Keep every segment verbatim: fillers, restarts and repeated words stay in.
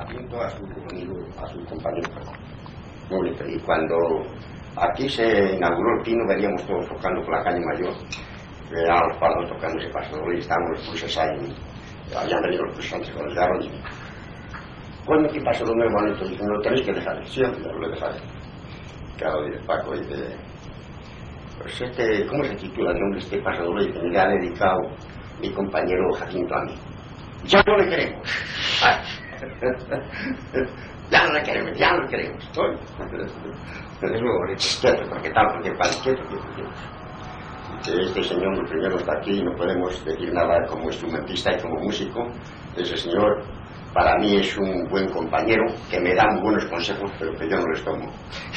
Jacinto a su amigo, a su compañero. Muy bonito. Y cuando aquí se inauguró el Pino, veníamos todos tocando por la calle Mayor, eran los palos tocando ese paso doble y estábamos los cruces ahí, habían venido los cruces antes con el garro y bueno, ¿qué paso doble bonito? Dije, no lo tenéis que dejar, siempre lo dejaré. Claro, dice Paco, y de pues este, ¿cómo se titula el nombre de este paso doble? Que me ha dedicado mi compañero Jacinto a mí. Ya no le queremos. Ah. Ya no le queremos, ya no le queremos. Es muy bonito. Quieto, porque tal, porque para quieto, quieto, quieto. Que este señor, el primero está aquí y no podemos decir nada como instrumentista y como músico. Ese señor, para mí, es un buen compañero que me da muy buenos consejos, pero que yo no les tomo.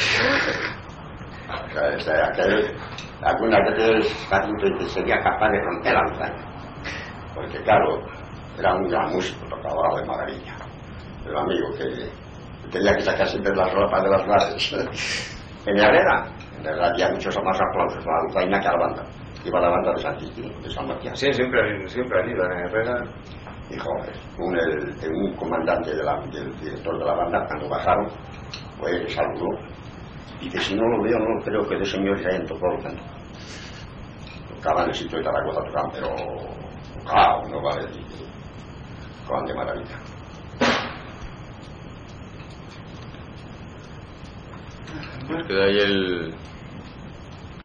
O sea, o sea que algunas veces Jacinto dice, sería capaz de romper la montaña. Porque claro, era un gran músico, tocaba de maravilla. Pero amigo que tenía que sacar siempre las ropas de las bases. En Herrera, en Herrera había muchos más aplausos a la montaña que a la banda. Iba la banda de San Cristín, de San Matías. Sí, siempre, siempre han ido en Herrera. Y joder, un, el, un comandante de la, del director de la banda, cuando bajaron, pues le saludó. Dice, si no lo veo, no creo que de señores se hayan tocado tanto. Tocaban en el sitio de Zaragoza, tocaban, pero tocaban, no vale, tocaban de maravilla. Pues queda ahí el,